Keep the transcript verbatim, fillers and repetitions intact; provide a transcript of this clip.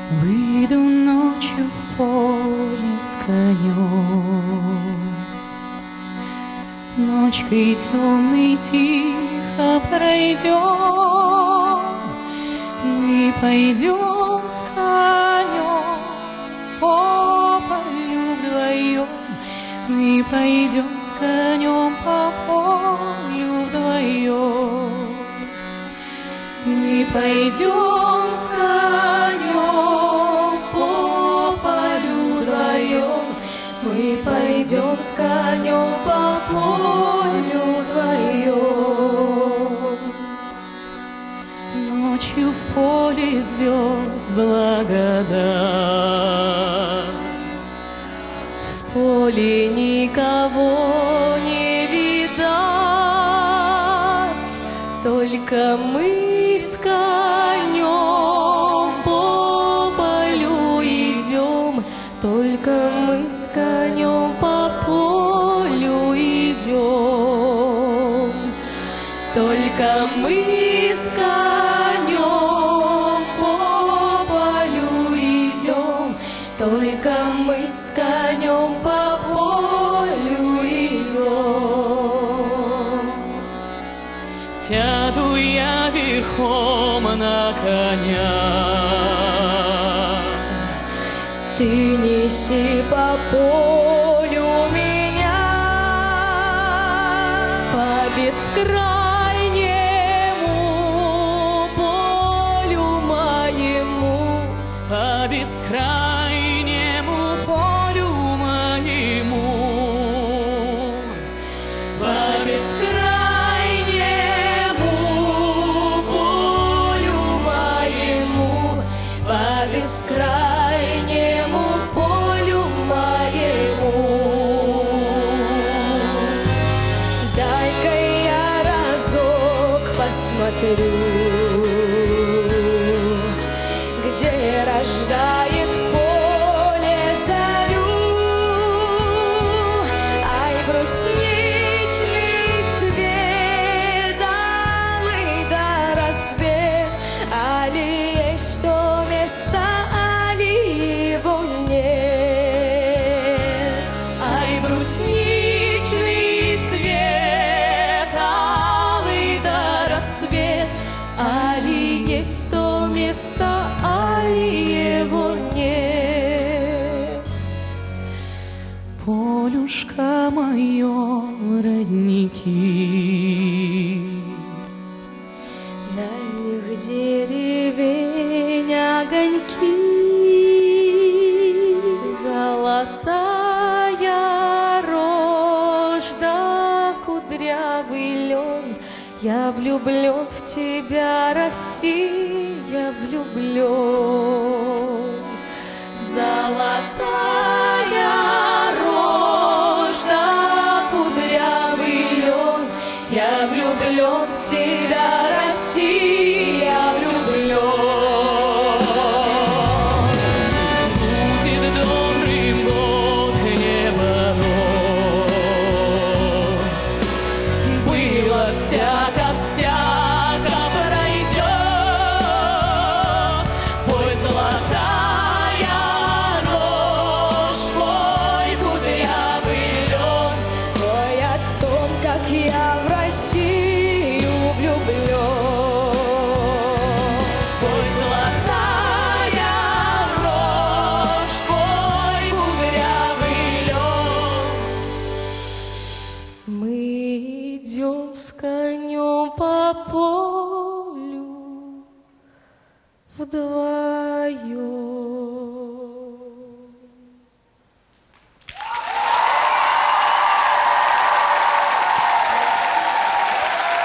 Выйду ночью в поле с конем, ночкой темной тихо пройдем. Мы пойдем с конем по полю вдвоем. Мы пойдем с конем по полю вдвоем. Мы пойдем с конем по полю вдвоем. Мы пойдем с конем по полю вдвоем. Ночью в поле звезд благодать, в поле никого не видать, только мы с конем по полю идем, только мы с конем по полю идем, только мы с конем по полю идем, только мы с конем по полю идем. Сяду я верхом на коня, ты неси по полю меня, по бескрайнему полю моему, по бескрайнему полю моему, по бескрайнему полю моему, по бескрайнему полю моему. Дай-ка я разок посмотрю, где рождает поле зарю. Ай, брусничный цвет, алый да рассвет, али есть то место, али его нет. Ай, брусничный цвет, алый да рассвет, али есть то место, али его нет. Полюшка мое, родники, дальних деревень огоньки, золотая рожь да кудрявый лен. Я влюблен в тебя, Россия, влюблен. Золотая